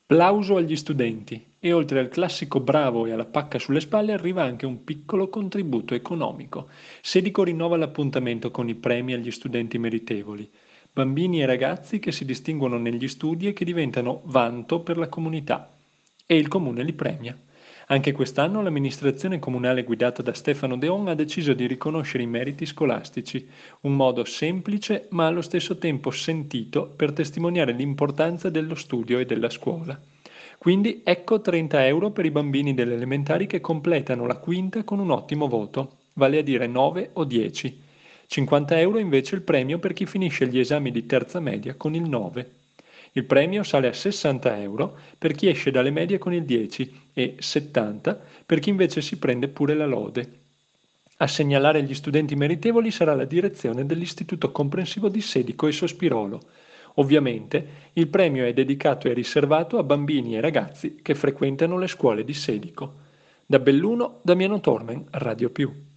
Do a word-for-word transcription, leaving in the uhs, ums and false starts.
Plauso agli studenti e oltre al classico bravo e alla pacca sulle spalle arriva anche un piccolo contributo economico. Sedico rinnova l'appuntamento con i premi agli studenti meritevoli, bambini e ragazzi che si distinguono negli studi e che diventano vanto per la comunità. E il comune li premia. Anche quest'anno l'amministrazione comunale guidata da Stefano Deon ha deciso di riconoscere i meriti scolastici, un modo semplice ma allo stesso tempo sentito per testimoniare l'importanza dello studio e della scuola. Quindi ecco trenta euro per i bambini delle elementari che completano la quinta con un ottimo voto, vale a dire nove o dieci. cinquanta euro invece il premio per chi finisce gli esami di terza media con il nove. Il premio sale a sessanta euro per chi esce dalle medie con il dieci e settanta per chi invece si prende pure la lode. A segnalare gli studenti meritevoli sarà la direzione dell'Istituto Comprensivo di Sedico e Sospirolo. Ovviamente il premio è dedicato e riservato a bambini e ragazzi che frequentano le scuole di Sedico. Da Belluno, Damiano Tormen, Radio Più.